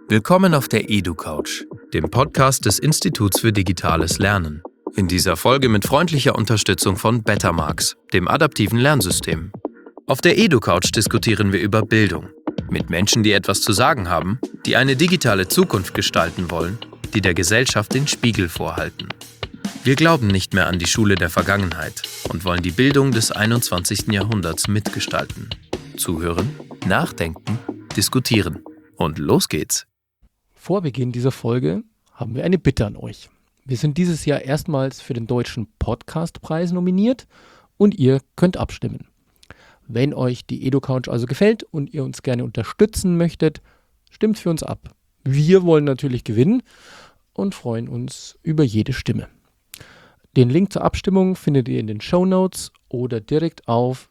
Willkommen auf der EduCouch, dem Podcast des Instituts für digitales Lernen. In dieser Folge mit freundlicher Unterstützung von Bettermarks, dem adaptiven Lernsystem. Auf der EduCouch diskutieren wir über Bildung. Mit Menschen, die etwas zu sagen haben, die eine digitale Zukunft gestalten wollen, die der Gesellschaft den Spiegel vorhalten. Wir glauben nicht mehr an die Schule der Vergangenheit und wollen die Bildung des 21. Jahrhunderts mitgestalten. Zuhören, nachdenken, diskutieren. Und los geht's! Vor Beginn dieser Folge haben wir eine Bitte an euch. Wir sind dieses Jahr erstmals für den Deutschen Podcastpreis nominiert und ihr könnt abstimmen. Wenn euch die EduCouch also gefällt und ihr uns gerne unterstützen möchtet, stimmt für uns ab. Wir wollen natürlich gewinnen und freuen uns über jede Stimme. Den Link zur Abstimmung findet ihr in den Shownotes oder direkt auf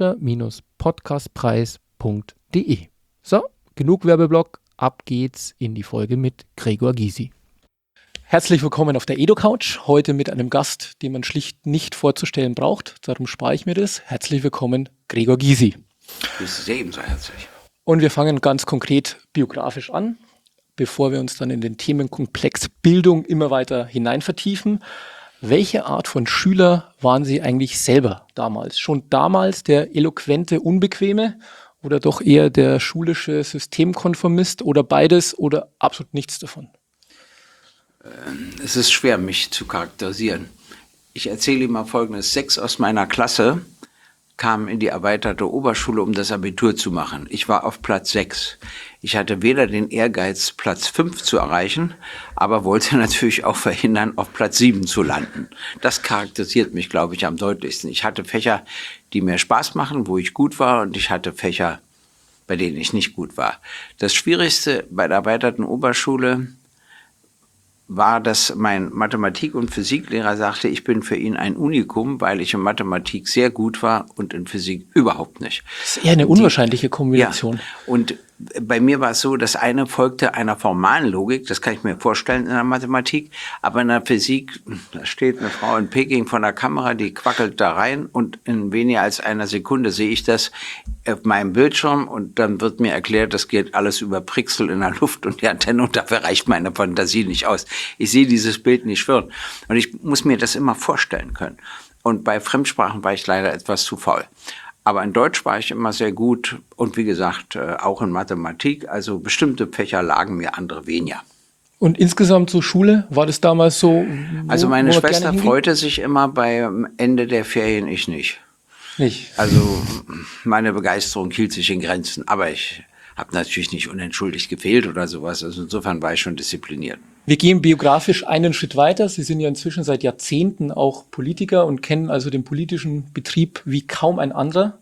deutscher-podcastpreis.de. So, genug Werbeblock. Ab geht's in die Folge mit Gregor Gysi. Herzlich willkommen auf der EduCouch, heute mit einem Gast, den man schlicht nicht vorzustellen braucht. Darum spare ich mir das. Herzlich willkommen, Gregor Gysi. Das ist ebenso herzlich. Und wir fangen ganz konkret biografisch an, bevor wir uns dann in den Themenkomplex Bildung immer weiter hinein vertiefen. Welche Art von Schüler waren Sie eigentlich selber damals? Schon damals der eloquente, unbequeme? Oder doch eher der schulische Systemkonformist oder beides oder absolut nichts davon? Es ist schwer, mich zu charakterisieren. Ich erzähle Ihnen mal Folgendes. 6 aus meiner Klasse kamen in die erweiterte Oberschule, um das Abitur zu machen. Ich war auf Platz 6. Ich hatte weder den Ehrgeiz, Platz 5 zu erreichen, aber wollte natürlich auch verhindern, auf Platz 7 zu landen. Das charakterisiert mich, glaube ich, am deutlichsten. Ich hatte Fächer, die mir Spaß machen, wo ich gut war, und ich hatte Fächer, bei denen ich nicht gut war. Das Schwierigste bei der erweiterten Oberschule war, dass mein Mathematik- und Physiklehrer sagte, ich bin für ihn ein Unikum, weil ich in Mathematik sehr gut war und in Physik überhaupt nicht. Das ist eher eine unwahrscheinliche Kombination. Ja, und bei mir war es so, das eine folgte einer formalen Logik, das kann ich mir vorstellen in der Mathematik, aber in der Physik, da steht eine Frau in Peking vor der Kamera, die quackelt da rein und in weniger als einer Sekunde sehe ich das auf meinem Bildschirm und dann wird mir erklärt, das geht alles über Pixel in der Luft und die Antenne und dafür reicht meine Fantasie nicht aus. Ich sehe dieses Bild nicht schwirren und ich muss mir das immer vorstellen können. Und bei Fremdsprachen war ich leider etwas zu faul. Aber in Deutsch war ich immer sehr gut und wie gesagt, auch in Mathematik. Also bestimmte Fächer lagen mir, andere weniger. Und insgesamt zur Schule, war das damals so? Also meine Schwester freute sich immer beim Ende der Ferien, ich nicht. Nicht? Also meine Begeisterung hielt sich in Grenzen, aber ich habe natürlich nicht unentschuldigt gefehlt oder sowas. Also insofern war ich schon diszipliniert. Wir gehen biografisch einen Schritt weiter. Sie sind ja inzwischen seit Jahrzehnten auch Politiker und kennen also den politischen Betrieb wie kaum ein anderer.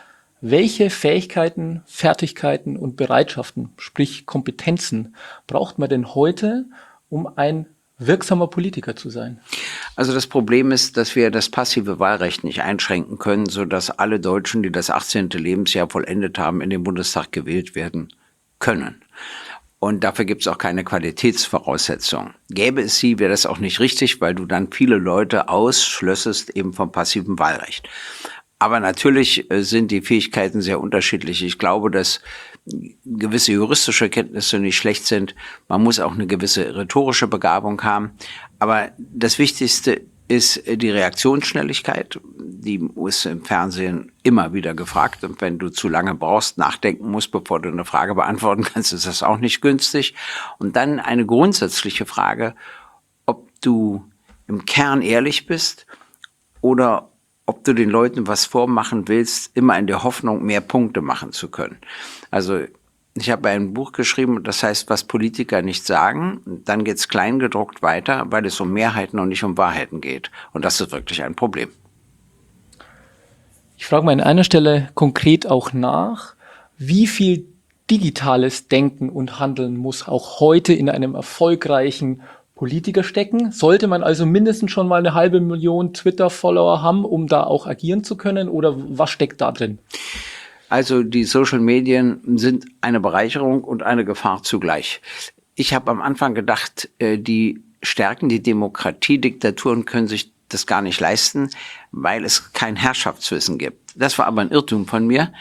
Welche Fähigkeiten, Fertigkeiten und Bereitschaften, sprich Kompetenzen, braucht man denn heute, um ein wirksamer Politiker zu sein? Also das Problem ist, dass wir das passive Wahlrecht nicht einschränken können, sodass alle Deutschen, die das 18. Lebensjahr vollendet haben, in den Bundestag gewählt werden können. Und dafür gibt es auch keine Qualitätsvoraussetzungen. Gäbe es sie, wäre das auch nicht richtig, weil du dann viele Leute ausschlössest eben vom passiven Wahlrecht. Aber natürlich sind die Fähigkeiten sehr unterschiedlich. Ich glaube, dass gewisse juristische Kenntnisse nicht schlecht sind. Man muss auch eine gewisse rhetorische Begabung haben. Aber das Wichtigste ist die Reaktionsschnelligkeit. Die ist im Fernsehen immer wieder gefragt. Und wenn du zu lange brauchst, nachdenken musst, bevor du eine Frage beantworten kannst, ist das auch nicht günstig. Und dann eine grundsätzliche Frage, ob du im Kern ehrlich bist oder ob du den Leuten was vormachen willst, immer in der Hoffnung, mehr Punkte machen zu können. Also ich habe ein Buch geschrieben, das heißt, was Politiker nicht sagen. Dann geht's kleingedruckt weiter, weil es um Mehrheiten und nicht um Wahrheiten geht. Und das ist wirklich ein Problem. Ich frage mal an einer Stelle konkret auch nach, wie viel digitales Denken und Handeln muss auch heute in einem erfolgreichen Politiker stecken? Sollte man also mindestens schon mal 500.000 Twitter-Follower haben, um da auch agieren zu können? Oder was steckt da drin? Also die Social Medien sind eine Bereicherung und eine Gefahr zugleich. Ich habe am Anfang gedacht, die stärken die Demokratie, Diktaturen können sich das gar nicht leisten, weil es kein Herrschaftswissen gibt. Das war aber ein Irrtum von mir.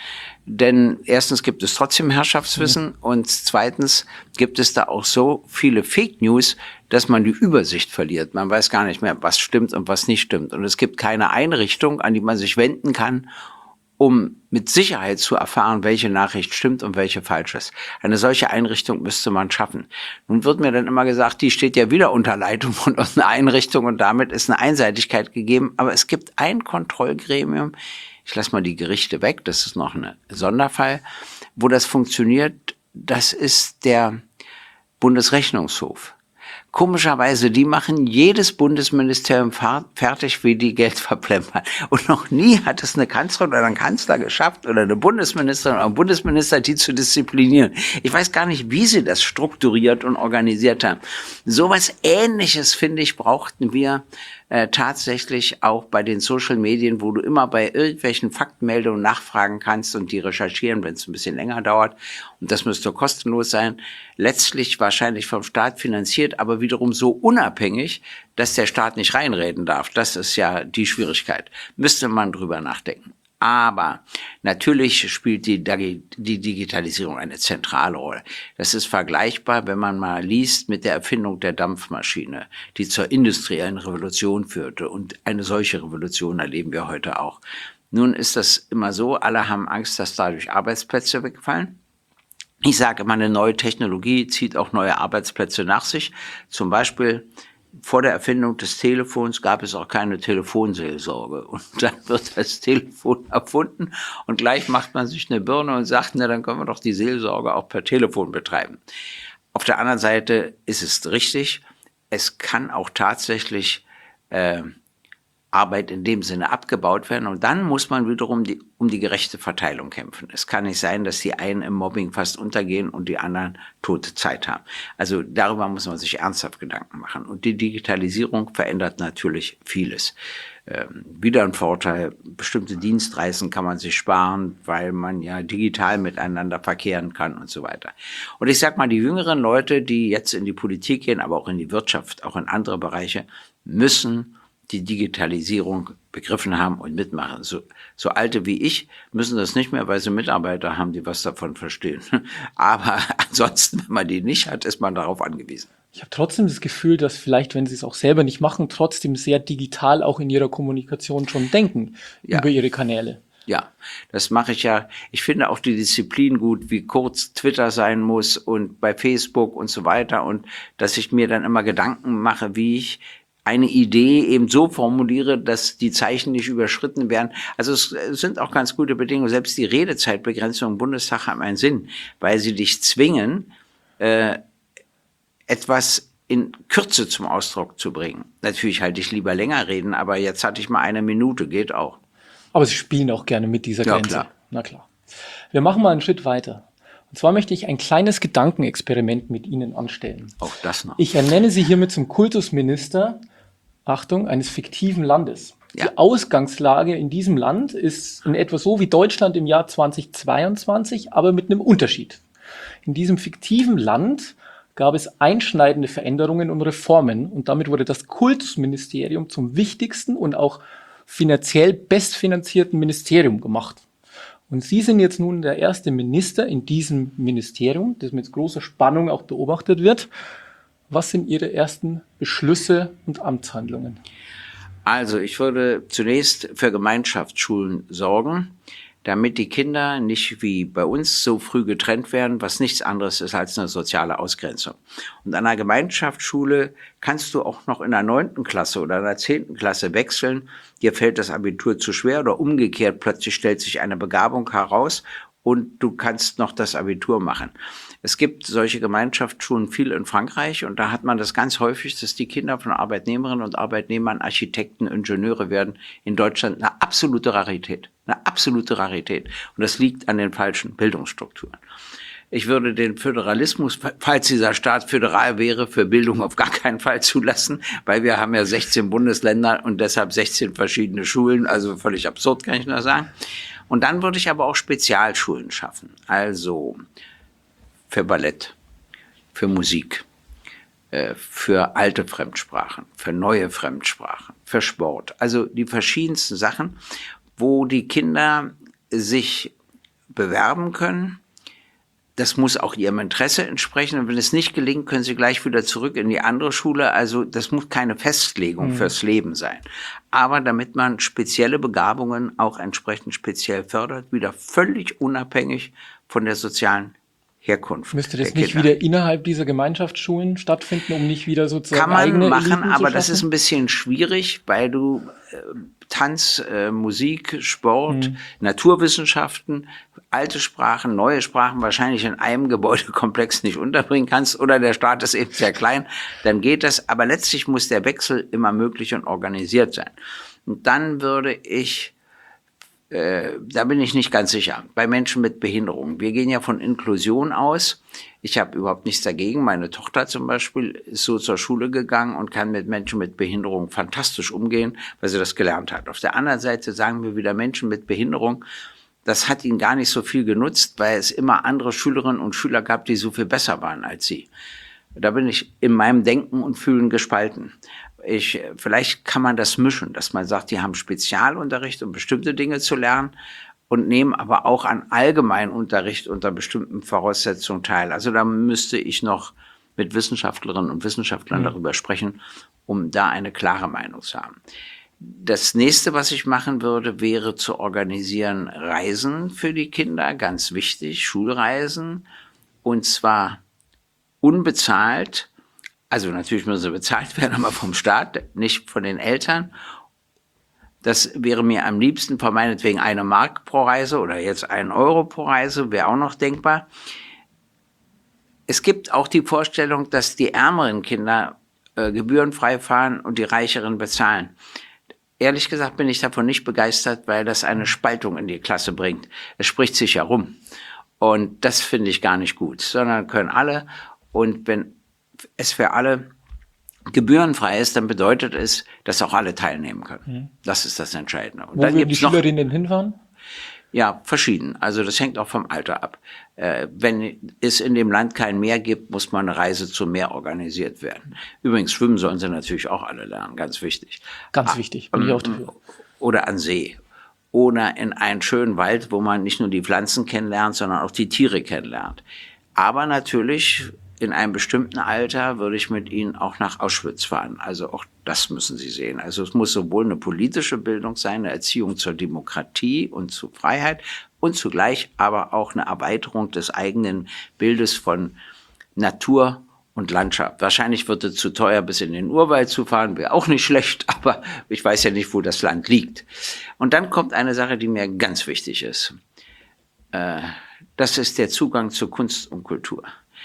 Denn erstens gibt es trotzdem Herrschaftswissen und zweitens gibt es da auch so viele Fake News, dass man die Übersicht verliert. Man weiß gar nicht mehr, was stimmt und was nicht stimmt. Und es gibt keine Einrichtung, an die man sich wenden kann, um mit Sicherheit zu erfahren, welche Nachricht stimmt und welche falsch ist. Eine solche Einrichtung müsste man schaffen. Nun wird mir dann immer gesagt, die steht ja wieder unter Leitung von einer Einrichtung und damit ist eine Einseitigkeit gegeben. Aber es gibt ein Kontrollgremium, ich lasse mal die Gerichte weg, das ist noch ein Sonderfall, wo das funktioniert, das ist der Bundesrechnungshof. Komischerweise, die machen jedes Bundesministerium fertig, wie die Geld verplempern. Und noch nie hat es eine Kanzlerin oder ein Kanzler geschafft oder eine Bundesministerin oder ein Bundesminister, die zu disziplinieren. Ich weiß gar nicht, wie sie das strukturiert und organisiert haben. Sowas Ähnliches, finde ich, brauchten wir tatsächlich auch bei den Social Medien, wo du immer bei irgendwelchen Faktenmeldungen nachfragen kannst und die recherchieren, wenn es ein bisschen länger dauert. Und das müsste kostenlos sein. Letztlich wahrscheinlich vom Staat finanziert, aber wiederum so unabhängig, dass der Staat nicht reinreden darf. Das ist ja die Schwierigkeit. Müsste man drüber nachdenken. Aber natürlich spielt die Digitalisierung eine zentrale Rolle. Das ist vergleichbar, wenn man mal liest, mit der Erfindung der Dampfmaschine, die zur industriellen Revolution führte. Und eine solche Revolution erleben wir heute auch. Nun ist das immer so, alle haben Angst, dass dadurch Arbeitsplätze wegfallen. Ich sage immer, eine neue Technologie zieht auch neue Arbeitsplätze nach sich. Zum Beispiel vor der Erfindung des Telefons gab es auch keine Telefonseelsorge. Und dann wird das Telefon erfunden und gleich macht man sich eine Birne und sagt, na, dann können wir doch die Seelsorge auch per Telefon betreiben. Auf der anderen Seite ist es richtig, es kann auch tatsächlich Arbeit in dem Sinne abgebaut werden. Und dann muss man wiederum um die gerechte Verteilung kämpfen. Es kann nicht sein, dass die einen im Mobbing fast untergehen und die anderen tote Zeit haben. Also darüber muss man sich ernsthaft Gedanken machen. Und die Digitalisierung verändert natürlich vieles. Wieder ein Vorteil, bestimmte Dienstreisen kann man sich sparen, weil man ja digital miteinander verkehren kann und so weiter. Und ich sag mal, die jüngeren Leute, die jetzt in die Politik gehen, aber auch in die Wirtschaft, auch in andere Bereiche, müssen die Digitalisierung begriffen haben und mitmachen. So Alte wie ich müssen das nicht mehr, weil sie Mitarbeiter haben, die was davon verstehen. Aber ansonsten, wenn man die nicht hat, ist man darauf angewiesen. Ich habe trotzdem das Gefühl, dass vielleicht, wenn sie es auch selber nicht machen, trotzdem sehr digital auch in ihrer Kommunikation schon denken, über ihre Kanäle. Ja, das mache ich ja. Ich finde auch die Disziplin gut, wie kurz Twitter sein muss und bei Facebook und so weiter. Und dass ich mir dann immer Gedanken mache, wie ich eine Idee eben so formuliere, dass die Zeichen nicht überschritten werden. Also es sind auch ganz gute Bedingungen. Selbst die Redezeitbegrenzung im Bundestag haben einen Sinn, weil sie dich zwingen, etwas in Kürze zum Ausdruck zu bringen. Natürlich halte ich lieber länger reden, aber jetzt hatte ich mal 1 Minute, geht auch. Aber Sie spielen auch gerne mit dieser Grenze. Klar. Na klar. Wir machen mal einen Schritt weiter. Und zwar möchte ich ein kleines Gedankenexperiment mit Ihnen anstellen. Auch das noch. Ich ernenne Sie hiermit zum Kultusminister, Achtung, eines fiktiven Landes. Ja. Die Ausgangslage in diesem Land ist in etwa so wie Deutschland im Jahr 2022, aber mit einem Unterschied. In diesem fiktiven Land gab es einschneidende Veränderungen und Reformen und damit wurde das Kultusministerium zum wichtigsten und auch finanziell bestfinanzierten Ministerium gemacht. Und Sie sind jetzt nun der erste Minister in diesem Ministerium, das mit großer Spannung auch beobachtet wird. Was sind Ihre ersten Beschlüsse und Amtshandlungen? Also ich würde zunächst für Gemeinschaftsschulen sorgen, damit die Kinder nicht wie bei uns so früh getrennt werden, was nichts anderes ist als eine soziale Ausgrenzung. Und an einer Gemeinschaftsschule kannst du auch noch in der 9. Klasse oder in der 10. Klasse wechseln. Dir fällt das Abitur zu schwer oder umgekehrt, plötzlich stellt sich eine Begabung heraus und du kannst noch das Abitur machen. Es gibt solche Gemeinschaftsschulen viel in Frankreich und da hat man das ganz häufig, dass die Kinder von Arbeitnehmerinnen und Arbeitnehmern Architekten, Ingenieure werden. In Deutschland eine absolute Rarität. Eine absolute Rarität. Und das liegt an den falschen Bildungsstrukturen. Ich würde den Föderalismus, falls dieser Staat föderal wäre, für Bildung auf gar keinen Fall zulassen, weil wir haben ja 16 Bundesländer und deshalb 16 verschiedene Schulen, also völlig absurd, kann ich nur sagen. Und dann würde ich aber auch Spezialschulen schaffen, also für Ballett, für Musik, für alte Fremdsprachen, für neue Fremdsprachen, für Sport. Also die verschiedensten Sachen, wo die Kinder sich bewerben können. Das muss auch ihrem Interesse entsprechen. Und wenn es nicht gelingt, können sie gleich wieder zurück in die andere Schule. Also das muss keine Festlegung fürs Leben sein. Aber damit man spezielle Begabungen auch entsprechend speziell fördert, wieder völlig unabhängig von der sozialen Herkunft. Müsste das nicht wieder innerhalb dieser Gemeinschaftsschulen stattfinden, um nicht wieder sozusagen kann man eigene machen, Eliten aber zu das schaffen? ist ein bisschen schwierig, weil du Tanz, Musik, Sport, Naturwissenschaften, alte Sprachen, neue Sprachen wahrscheinlich in einem Gebäudekomplex nicht unterbringen kannst oder der Staat ist eben sehr klein, dann geht das. Aber letztlich muss der Wechsel immer möglich und organisiert sein. Und dann würde ich da bin ich nicht ganz sicher. Bei Menschen mit Behinderung. Wir gehen ja von Inklusion aus. Ich habe überhaupt nichts dagegen. Meine Tochter zum Beispiel ist so zur Schule gegangen und kann mit Menschen mit Behinderung fantastisch umgehen, weil sie das gelernt hat. Auf der anderen Seite sagen wir wieder, Menschen mit Behinderung, das hat ihnen gar nicht so viel genutzt, weil es immer andere Schülerinnen und Schüler gab, die so viel besser waren als sie. Da bin ich in meinem Denken und Fühlen gespalten. Vielleicht kann man das mischen, dass man sagt, die haben Spezialunterricht, um bestimmte Dinge zu lernen und nehmen aber auch an Allgemeinunterricht unter bestimmten Voraussetzungen teil. Also da müsste ich noch mit Wissenschaftlerinnen und Wissenschaftlern darüber sprechen, um da eine klare Meinung zu haben. Das nächste, was ich machen würde, wäre zu organisieren Reisen für die Kinder, ganz wichtig, Schulreisen, und zwar unbezahlt. Also natürlich müssen sie bezahlt werden, aber vom Staat, nicht von den Eltern. Das wäre mir am liebsten, von meinetwegen 1 Mark pro Reise oder jetzt 1 Euro pro Reise, wäre auch noch denkbar. Es gibt auch die Vorstellung, dass die ärmeren Kinder gebührenfrei fahren und die reicheren bezahlen. Ehrlich gesagt bin ich davon nicht begeistert, weil das eine Spaltung in die Klasse bringt. Es spricht sich herum. Und das finde ich gar nicht gut, sondern können alle. Und wenn es für alle gebührenfrei ist, dann bedeutet es, dass auch alle teilnehmen können. Das ist das Entscheidende. Und Wo dann würden die gibt's noch, Schülerinnen hinfahren? ja, verschieden. Also das hängt auch vom Alter ab. Wenn es in dem Land kein Meer gibt, muss mal eine Reise zum Meer organisiert werden. Übrigens, schwimmen sollen sie natürlich auch alle lernen, ganz wichtig. Ganz wichtig, bin ich auch dafür. Oder an See. Oder in einen schönen Wald, wo man nicht nur die Pflanzen kennenlernt, sondern auch die Tiere kennenlernt. Aber natürlich in einem bestimmten Alter würde ich mit ihnen auch nach Auschwitz fahren. Also auch das müssen sie sehen. Also es muss sowohl eine politische Bildung sein, eine Erziehung zur Demokratie und zur Freiheit und zugleich aber auch eine Erweiterung des eigenen Bildes von Natur und Landschaft. Wahrscheinlich wird es zu teuer, bis in den Urwald zu fahren, wäre auch nicht schlecht, aber ich weiß ja nicht, wo das Land liegt. Und dann kommt eine Sache, die mir ganz wichtig ist. Das ist der Zugang zu Kunst und Kultur.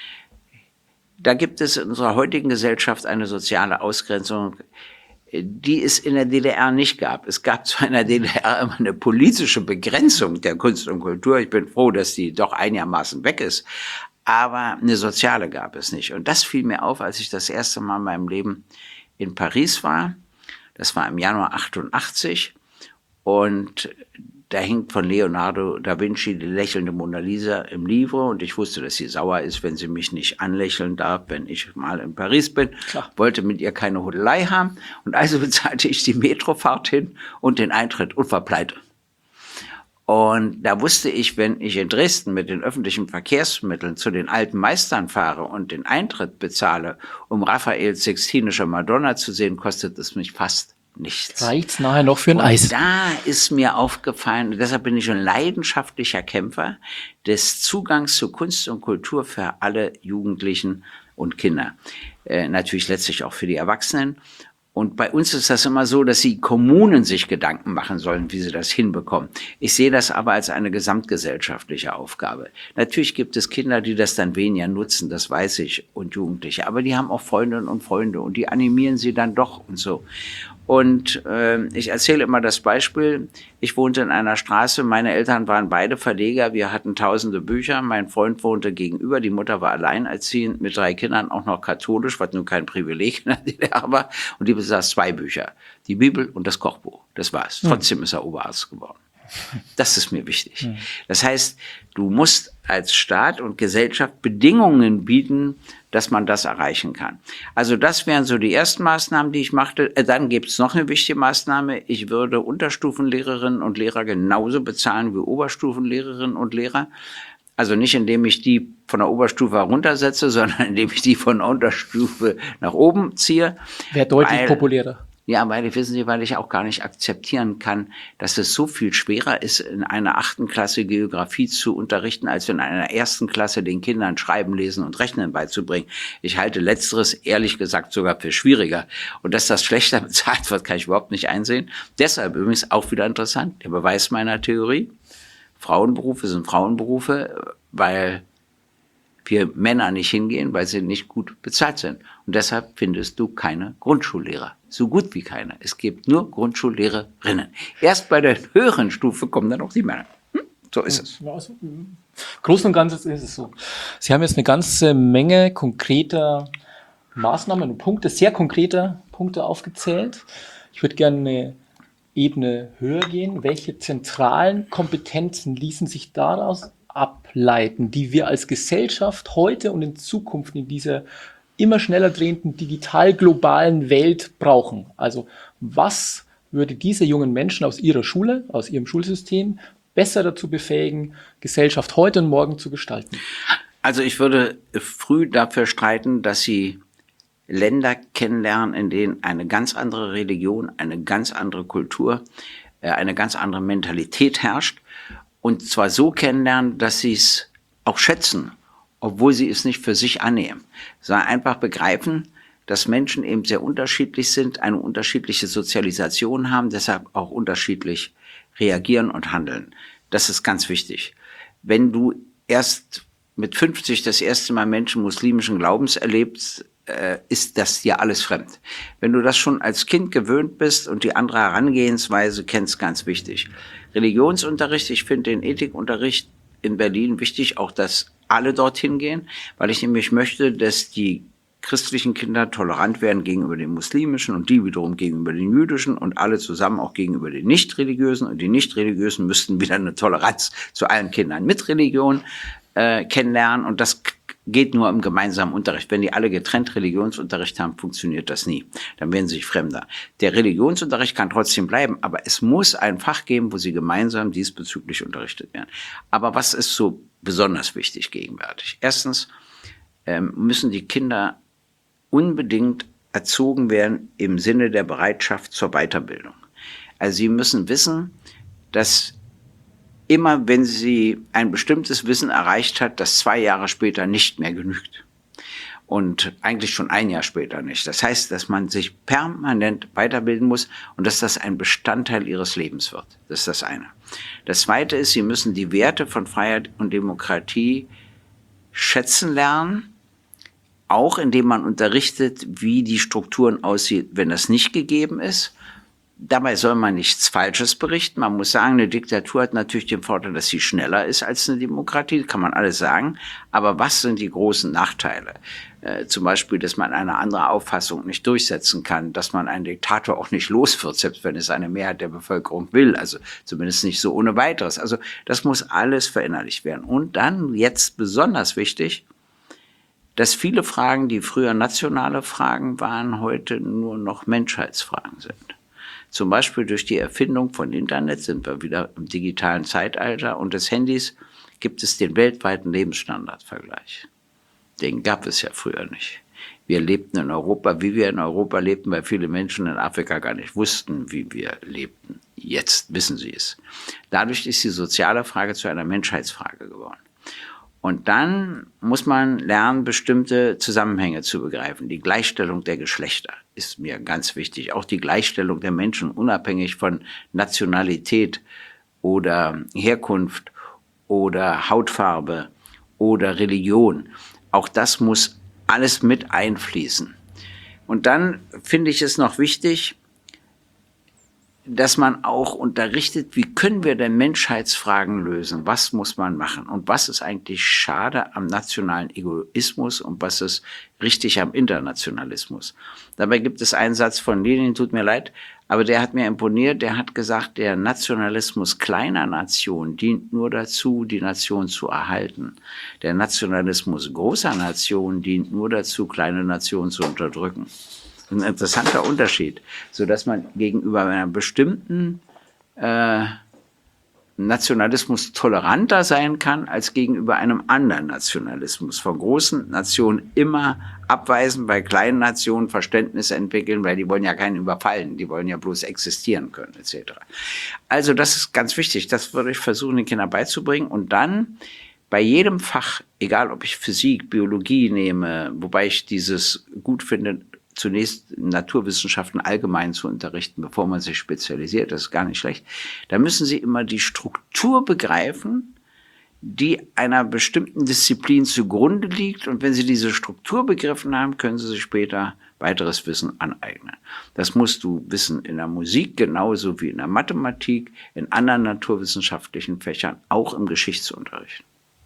Da gibt es in unserer heutigen Gesellschaft eine soziale Ausgrenzung, die es in der DDR nicht gab. Es gab zwar in der DDR immer eine politische Begrenzung der Kunst und Kultur. Ich bin froh, dass die doch einigermaßen weg ist. Aber eine soziale gab es nicht. Und das fiel mir auf, als ich das erste Mal in meinem Leben in Paris war. Das war im Januar 88. Und da hängt von Leonardo da Vinci die lächelnde Mona Lisa im Louvre und ich wusste, dass sie sauer ist, wenn sie mich nicht anlächeln darf, wenn ich mal in Paris bin. Klar. Wollte mit ihr keine Hudelei haben und also bezahlte ich die Metrofahrt hin und den Eintritt und war pleite. Und da wusste ich, wenn ich in Dresden mit den öffentlichen Verkehrsmitteln zu den alten Meistern fahre und den Eintritt bezahle, um Raffaels Sixtinische Madonna zu sehen, kostet es mich fast nichts. Reicht's nachher noch für ein Eis? Da ist mir aufgefallen, deshalb bin ich ein leidenschaftlicher Kämpfer des Zugangs zu Kunst und Kultur für alle Jugendlichen und Kinder. Natürlich letztlich auch für die Erwachsenen. Und bei uns ist das immer so, dass die Kommunen sich Gedanken machen sollen, wie sie das hinbekommen. Ich sehe das aber als eine gesamtgesellschaftliche Aufgabe. Natürlich gibt es Kinder, die das dann weniger nutzen, das weiß ich, und Jugendliche. Aber die haben auch Freundinnen und Freunde und die animieren sie dann doch und so. Und ich erzähle immer das Beispiel, ich wohnte in einer Straße, meine Eltern waren beide Verleger, wir hatten tausende Bücher, mein Freund wohnte gegenüber, die Mutter war alleinerziehend mit 3 Kindern, auch noch katholisch, was nun kein Privileg in der DDR war, und die besaß 2 Bücher, die Bibel und das Kochbuch, das war's. Trotzdem ist er Oberarzt geworden. Das ist mir wichtig. Das heißt, du musst als Staat und Gesellschaft Bedingungen bieten, dass man das erreichen kann. Also das wären so die ersten Maßnahmen, die ich machte. Dann gibt es noch eine wichtige Maßnahme. Ich würde Unterstufenlehrerinnen und Lehrer genauso bezahlen wie Oberstufenlehrerinnen und Lehrer. Also nicht, indem ich die von der Oberstufe heruntersetze, sondern indem ich die von der Unterstufe nach oben ziehe. Wäre deutlich populärer. Ja, wissen Sie, weil ich auch gar nicht akzeptieren kann, dass es so viel schwerer ist, in einer 8. Klasse Geografie zu unterrichten, als in einer 1. Klasse den Kindern Schreiben, Lesen und Rechnen beizubringen. Ich halte Letzteres ehrlich gesagt sogar für schwieriger. Und dass das schlechter bezahlt wird, kann ich überhaupt nicht einsehen. Deshalb übrigens auch wieder interessant, der Beweis meiner Theorie. Frauenberufe sind Frauenberufe, weil wir Männer nicht hingehen, weil sie nicht gut bezahlt sind. Und deshalb findest du keine Grundschullehrer. So gut wie keine. Es gibt nur Grundschullehrerinnen. Erst bei der höheren Stufe kommen dann auch die Männer. So ist es. Im Großen und Ganzen ist es so. Sie haben jetzt eine ganze Menge konkreter Maßnahmen und Punkte, sehr konkreter Punkte aufgezählt. Ich würde gerne eine Ebene höher gehen. Welche zentralen Kompetenzen ließen sich daraus ableiten, die wir als Gesellschaft heute und in Zukunft in dieser immer schneller drehenden digital-globalen Welt brauchen? Also was würde diese jungen Menschen aus ihrer Schule, aus ihrem Schulsystem besser dazu befähigen, Gesellschaft heute und morgen zu gestalten? Also ich würde früh dafür streiten, dass sie Länder kennenlernen, in denen eine ganz andere Religion, eine ganz andere Kultur, eine ganz andere Mentalität herrscht. Und zwar so kennenlernen, dass sie es auch schätzen, obwohl sie es nicht für sich annehmen, sondern einfach begreifen, dass Menschen eben sehr unterschiedlich sind, eine unterschiedliche Sozialisation haben, deshalb auch unterschiedlich reagieren und handeln. Das ist ganz wichtig. Wenn du erst mit 50 das erste Mal Menschen muslimischen Glaubens erlebst, ist das dir alles fremd. Wenn du das schon als Kind gewöhnt bist und die andere Herangehensweise kennst, ganz wichtig. Religionsunterricht, ich finde den Ethikunterricht in Berlin wichtig, auch dass alle dorthin gehen, weil ich nämlich möchte, dass die christlichen Kinder tolerant werden gegenüber den muslimischen und die wiederum gegenüber den jüdischen und alle zusammen auch gegenüber den Nicht-Religiösen. Und die Nicht-Religiösen müssten wieder eine Toleranz zu allen Kindern mit Religion kennenlernen. Und das geht nur im gemeinsamen Unterricht. Wenn die alle getrennt Religionsunterricht haben, funktioniert das nie. Dann werden sie sich fremder. Der Religionsunterricht kann trotzdem bleiben, aber es muss ein Fach geben, wo sie gemeinsam diesbezüglich unterrichtet werden. Aber was ist so besonders wichtig gegenwärtig? Erstens müssen die Kinder unbedingt erzogen werden im Sinne der Bereitschaft zur Weiterbildung. Also sie müssen wissen, dass immer, wenn sie ein bestimmtes Wissen erreicht hat, das 2 Jahre später nicht mehr genügt. Und eigentlich schon 1 Jahr später nicht. Das heißt, dass man sich permanent weiterbilden muss und dass das ein Bestandteil ihres Lebens wird. Das ist das eine. Das zweite ist, sie müssen die Werte von Freiheit und Demokratie schätzen lernen, auch indem man unterrichtet, wie die Strukturen aussehen, wenn das nicht gegeben ist. Dabei soll man nichts Falsches berichten. Man muss sagen, eine Diktatur hat natürlich den Vorteil, dass sie schneller ist als eine Demokratie. Kann man alles sagen. Aber was sind die großen Nachteile? Zum Beispiel, dass man eine andere Auffassung nicht durchsetzen kann, dass man einen Diktator auch nicht los wird, selbst wenn es eine Mehrheit der Bevölkerung will. Also zumindest nicht so ohne weiteres. Also das muss alles verinnerlicht werden. Und dann jetzt besonders wichtig, dass viele Fragen, die früher nationale Fragen waren, heute nur noch Menschheitsfragen sind. Zum Beispiel durch die Erfindung von Internet sind wir wieder im digitalen Zeitalter und des Handys gibt es den weltweiten Lebensstandardvergleich. Den gab es ja früher nicht. Wir lebten in Europa, wie wir in Europa lebten, weil viele Menschen in Afrika gar nicht wussten, wie wir lebten. Jetzt wissen sie es. Dadurch ist die soziale Frage zu einer Menschheitsfrage geworden. Und dann muss man lernen, bestimmte Zusammenhänge zu begreifen. Die Gleichstellung der Geschlechter ist mir ganz wichtig. Auch die Gleichstellung der Menschen, unabhängig von Nationalität oder Herkunft oder Hautfarbe oder Religion. Auch das muss alles mit einfließen. Und dann finde ich es noch wichtig, dass man auch unterrichtet, wie können wir denn Menschheitsfragen lösen? Was muss man machen? Und was ist eigentlich schade am nationalen Egoismus und was ist richtig am Internationalismus? Dabei gibt es einen Satz von Lenin, tut mir leid, aber der hat mir imponiert. Der hat gesagt, der Nationalismus kleiner Nationen dient nur dazu, die Nation zu erhalten. Der Nationalismus großer Nationen dient nur dazu, kleine Nationen zu unterdrücken. Ein interessanter Unterschied, so dass man gegenüber einer bestimmten Nationalismus toleranter sein kann als gegenüber einem anderen Nationalismus. Von großen Nationen immer abweisen, bei kleinen Nationen Verständnis entwickeln, weil die wollen ja keinen überfallen, die wollen ja bloß existieren können, etc. Also das ist ganz wichtig, das würde ich versuchen, den Kindern beizubringen und dann bei jedem Fach, egal ob ich Physik, Biologie nehme, wobei ich dieses gut finde, zunächst Naturwissenschaften allgemein zu unterrichten, bevor man sich spezialisiert, das ist gar nicht schlecht. Da müssen Sie immer die Struktur begreifen, die einer bestimmten Disziplin zugrunde liegt. Und wenn Sie diese Struktur begriffen haben, können Sie sich später weiteres Wissen aneignen. Das musst du wissen in der Musik genauso wie in der Mathematik, in anderen naturwissenschaftlichen Fächern, auch im Geschichtsunterricht.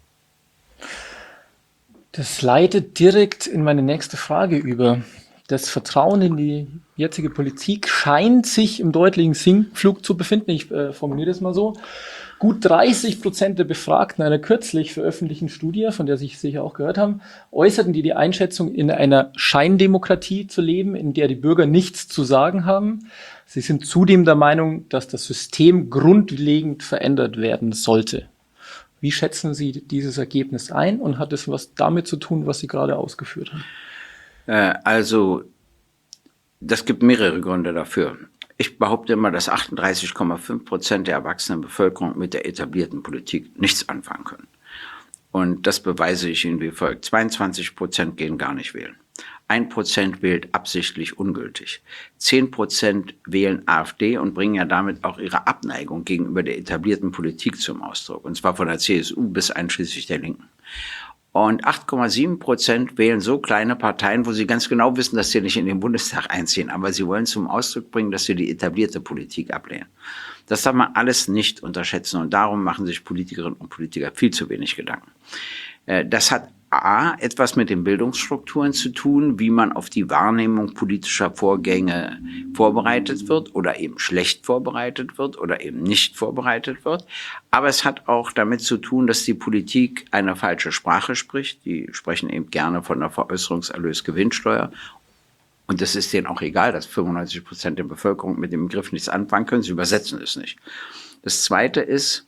Das leitet direkt in meine nächste Frage über. Das Vertrauen in die jetzige Politik scheint sich im deutlichen Sinkflug zu befinden. Ich formuliere das mal so. Gut 30% der Befragten einer kürzlich veröffentlichten Studie, von der Sie sicher auch gehört haben, äußerten die Einschätzung, in einer Scheindemokratie zu leben, in der die Bürger nichts zu sagen haben. Sie sind zudem der Meinung, dass das System grundlegend verändert werden sollte. Wie schätzen Sie dieses Ergebnis ein und hat es was damit zu tun, was Sie gerade ausgeführt haben? Also, das gibt mehrere Gründe dafür. Ich behaupte immer, dass 38,5% der erwachsenen Bevölkerung mit der etablierten Politik nichts anfangen können. Und das beweise ich Ihnen wie folgt. 22% gehen gar nicht wählen. 1% wählt absichtlich ungültig. 10% wählen AfD und bringen ja damit auch ihre Abneigung gegenüber der etablierten Politik zum Ausdruck. Und zwar von der CSU bis einschließlich der Linken. Und 8,7% wählen so kleine Parteien, wo sie ganz genau wissen, dass sie nicht in den Bundestag einziehen. Aber sie wollen zum Ausdruck bringen, dass sie die etablierte Politik ablehnen. Das darf man alles nicht unterschätzen. Und darum machen sich Politikerinnen und Politiker viel zu wenig Gedanken. Das hat etwas mit den Bildungsstrukturen zu tun, wie man auf die Wahrnehmung politischer Vorgänge vorbereitet wird oder eben schlecht vorbereitet wird oder eben nicht vorbereitet wird. Aber es hat auch damit zu tun, dass die Politik eine falsche Sprache spricht. Die sprechen eben gerne von der Veräußerungserlösgewinnsteuer. Und das ist denen auch egal, dass 95% der Bevölkerung mit dem Begriff nichts anfangen können. Sie übersetzen es nicht. Das Zweite ist,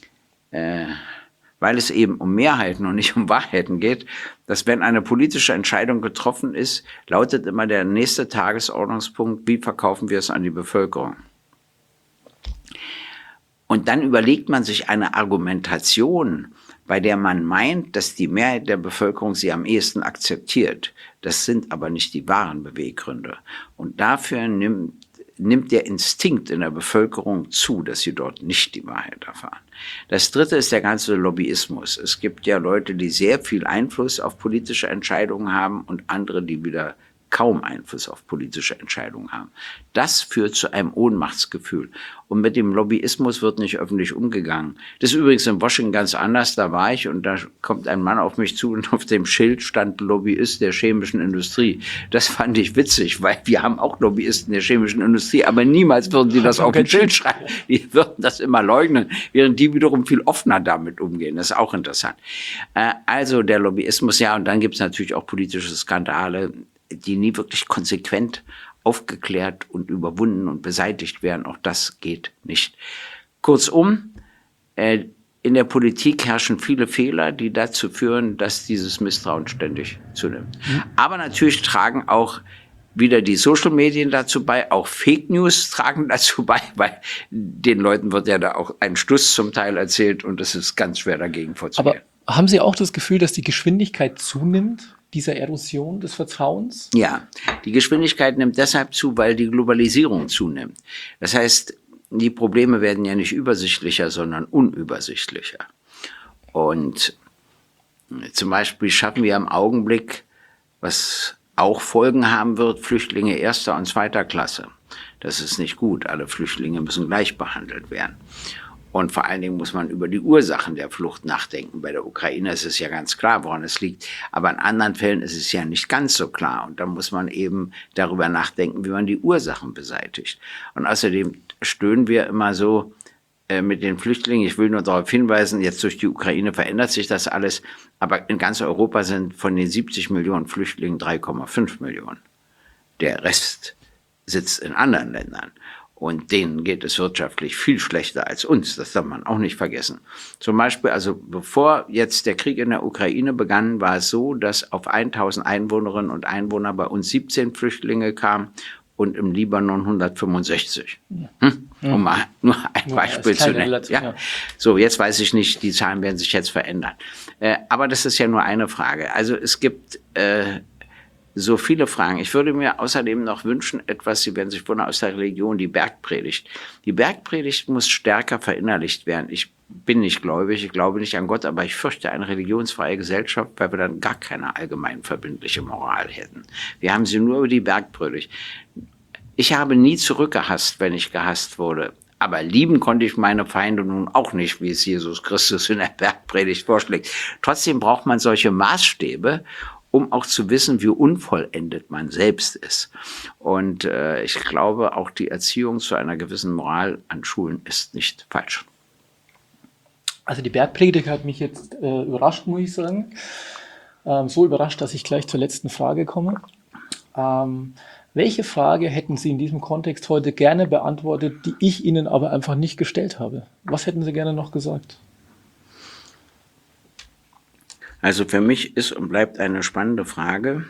weil es eben um Mehrheiten und nicht um Wahrheiten geht, dass wenn eine politische Entscheidung getroffen ist, lautet immer der nächste Tagesordnungspunkt, wie verkaufen wir es an die Bevölkerung? Und dann überlegt man sich eine Argumentation, bei der man meint, dass die Mehrheit der Bevölkerung sie am ehesten akzeptiert. Das sind aber nicht die wahren Beweggründe. Und dafür nimmt der Instinkt in der Bevölkerung zu, dass sie dort nicht die Wahrheit erfahren. Das Dritte ist der ganze Lobbyismus. Es gibt ja Leute, die sehr viel Einfluss auf politische Entscheidungen haben und andere, die wieder kaum Einfluss auf politische Entscheidungen haben. Das führt zu einem Ohnmachtsgefühl. Und mit dem Lobbyismus wird nicht öffentlich umgegangen. Das ist übrigens in Washington ganz anders. Da war ich und da kommt ein Mann auf mich zu und auf dem Schild stand Lobbyist der chemischen Industrie. Das fand ich witzig, weil wir haben auch Lobbyisten der chemischen Industrie, aber niemals würden die das auf dem Schild schreiben. Die würden das immer leugnen, während die wiederum viel offener damit umgehen. Das ist auch interessant. Also der Lobbyismus, ja, und dann gibt es natürlich auch politische Skandale, die nie wirklich konsequent aufgeklärt und überwunden und beseitigt werden. Auch das geht nicht. Kurzum, in der Politik herrschen viele Fehler, die dazu führen, dass dieses Misstrauen ständig zunimmt. Aber natürlich tragen auch wieder die Social-Medien dazu bei, auch Fake News tragen dazu bei, weil den Leuten wird ja da auch ein Stuss zum Teil erzählt und es ist ganz schwer dagegen vorzugehen. Aber haben Sie auch das Gefühl, dass die Geschwindigkeit zunimmt, dieser Erosion des Vertrauens? Ja, die Geschwindigkeit nimmt deshalb zu, weil die Globalisierung zunimmt. Das heißt, die Probleme werden ja nicht übersichtlicher, sondern unübersichtlicher. Und zum Beispiel schaffen wir im Augenblick, was auch Folgen haben wird, Flüchtlinge erster und zweiter Klasse. Das ist nicht gut. Alle Flüchtlinge müssen gleich behandelt werden. Und vor allen Dingen muss man über die Ursachen der Flucht nachdenken. Bei der Ukraine ist es ja ganz klar, woran es liegt. Aber in anderen Fällen ist es ja nicht ganz so klar. Und da muss man eben darüber nachdenken, wie man die Ursachen beseitigt. Und außerdem stöhnen wir immer so mit den Flüchtlingen. Ich will nur darauf hinweisen, jetzt durch die Ukraine verändert sich das alles. Aber in ganz Europa sind von den 70 Millionen Flüchtlingen 3,5 Millionen. Der Rest sitzt in anderen Ländern. Und denen geht es wirtschaftlich viel schlechter als uns. Das darf man auch nicht vergessen. Zum Beispiel, also bevor jetzt der Krieg in der Ukraine begann, war es so, dass auf 1000 Einwohnerinnen und Einwohner bei uns 17 Flüchtlinge kamen und im Libanon 165. Um mal nur ein Beispiel zu nennen. Ja. So, jetzt weiß ich nicht, die Zahlen werden sich jetzt verändern. Aber das ist ja nur eine Frage. Also es gibt so viele Fragen. Ich würde mir außerdem noch wünschen, etwas, Sie werden sich wundern, aus der Religion, die Bergpredigt. Die Bergpredigt muss stärker verinnerlicht werden. Ich bin nicht gläubig, ich glaube nicht an Gott, aber ich fürchte eine religionsfreie Gesellschaft, weil wir dann gar keine allgemein verbindliche Moral hätten. Wir haben sie nur über die Bergpredigt. Ich habe nie zurückgehasst, wenn ich gehasst wurde. Aber lieben konnte ich meine Feinde nun auch nicht, wie es Jesus Christus in der Bergpredigt vorschlägt. Trotzdem braucht man solche Maßstäbe, um auch zu wissen, wie unvollendet man selbst ist. Und ich glaube, auch die Erziehung zu einer gewissen Moral an Schulen ist nicht falsch. Also die Bergpredigt hat mich jetzt überrascht, muss ich sagen. So überrascht, dass ich gleich zur letzten Frage komme. Welche Frage hätten Sie in diesem Kontext heute gerne beantwortet, die ich Ihnen aber einfach nicht gestellt habe? Was hätten Sie gerne noch gesagt? Also für mich ist und bleibt eine spannende Frage.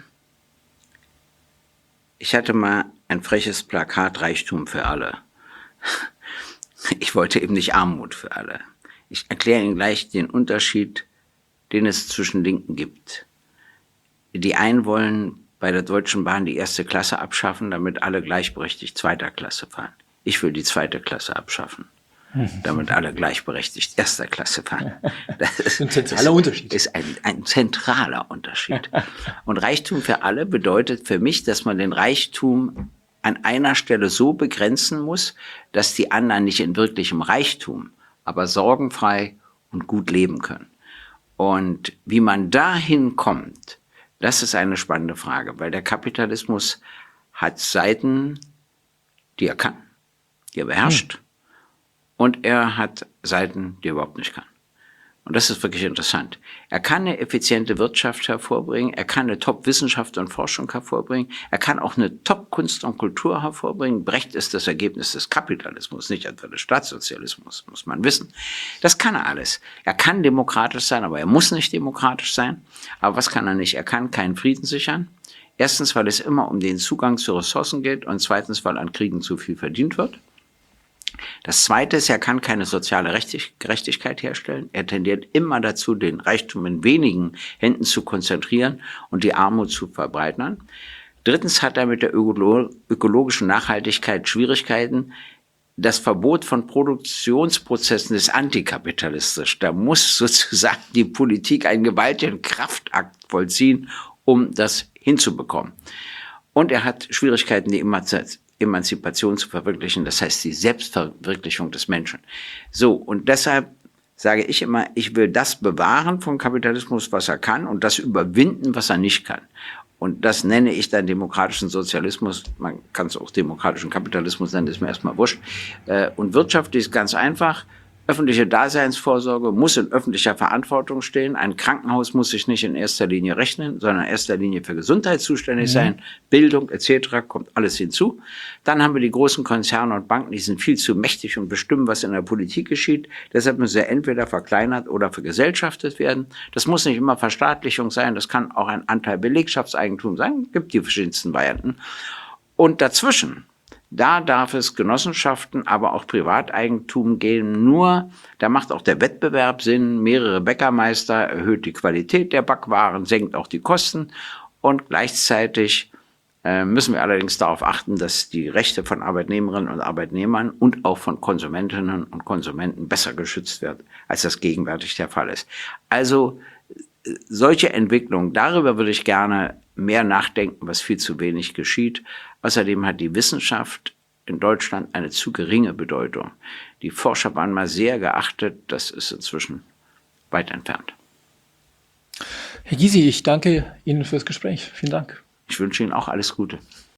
Ich hatte mal ein freches Plakat, Reichtum für alle. Ich wollte eben nicht Armut für alle. Ich erkläre Ihnen gleich den Unterschied, den es zwischen Linken gibt. Die einen wollen bei der Deutschen Bahn die 1. Klasse abschaffen, damit alle gleichberechtigt 2. Klasse fahren. Ich will die 2. Klasse abschaffen, damit alle gleichberechtigt 1. Klasse fahren. Das ist ein zentraler Unterschied. Ist ein zentraler Unterschied. Und Reichtum für alle bedeutet für mich, dass man den Reichtum an einer Stelle so begrenzen muss, dass die anderen nicht in wirklichem Reichtum, aber sorgenfrei und gut leben können. Und wie man dahin kommt, das ist eine spannende Frage, weil der Kapitalismus hat Seiten, die er kann, die er beherrscht, und er hat Seiten, die er überhaupt nicht kann. Und das ist wirklich interessant. Er kann eine effiziente Wirtschaft hervorbringen, er kann eine Top-Wissenschaft und Forschung hervorbringen, er kann auch eine Top-Kunst und Kultur hervorbringen. Brecht ist das Ergebnis des Kapitalismus, nicht etwa des Staatssozialismus, muss man wissen. Das kann er alles. Er kann demokratisch sein, aber er muss nicht demokratisch sein. Aber was kann er nicht? Er kann keinen Frieden sichern. Erstens, weil es immer um den Zugang zu Ressourcen geht und zweitens, weil an Kriegen zu viel verdient wird. Das Zweite ist, er kann keine soziale Gerechtigkeit herstellen. Er tendiert immer dazu, den Reichtum in wenigen Händen zu konzentrieren und die Armut zu verbreitern. Drittens hat er mit der ökologischen Nachhaltigkeit Schwierigkeiten. Das Verbot von Produktionsprozessen ist antikapitalistisch. Da muss sozusagen die Politik einen gewaltigen Kraftakt vollziehen, um das hinzubekommen. Und er hat Schwierigkeiten, die Emanzipation zu verwirklichen, das heißt die Selbstverwirklichung des Menschen. So, und deshalb sage ich immer, ich will das bewahren vom Kapitalismus, was er kann, und das überwinden, was er nicht kann. Und das nenne ich dann demokratischen Sozialismus. Man kann es auch demokratischen Kapitalismus nennen, ist mir erstmal wurscht. Und wirtschaftlich ist ganz einfach. Öffentliche Daseinsvorsorge muss in öffentlicher Verantwortung stehen. Ein Krankenhaus muss sich nicht in erster Linie rechnen, sondern in erster Linie für Gesundheit zuständig sein. Bildung etc. kommt alles hinzu. Dann haben wir die großen Konzerne und Banken, die sind viel zu mächtig und bestimmen, was in der Politik geschieht. Deshalb müssen sie entweder verkleinert oder vergesellschaftet werden. Das muss nicht immer Verstaatlichung sein, das kann auch ein Anteil Belegschaftseigentum sein. Es gibt die verschiedensten Varianten. Und dazwischen, da darf es Genossenschaften, aber auch Privateigentum geben. Nur, da macht auch der Wettbewerb Sinn. Mehrere Bäckermeister erhöht die Qualität der Backwaren, senkt auch die Kosten. Und gleichzeitig müssen wir allerdings darauf achten, dass die Rechte von Arbeitnehmerinnen und Arbeitnehmern und auch von Konsumentinnen und Konsumenten besser geschützt werden, als das gegenwärtig der Fall ist. Also solche Entwicklungen, darüber würde ich gerne mehr nachdenken, was viel zu wenig geschieht. Außerdem hat die Wissenschaft in Deutschland eine zu geringe Bedeutung. Die Forscher waren mal sehr geachtet, das ist inzwischen weit entfernt. Herr Gysi, ich danke Ihnen fürs Gespräch. Vielen Dank. Ich wünsche Ihnen auch alles Gute.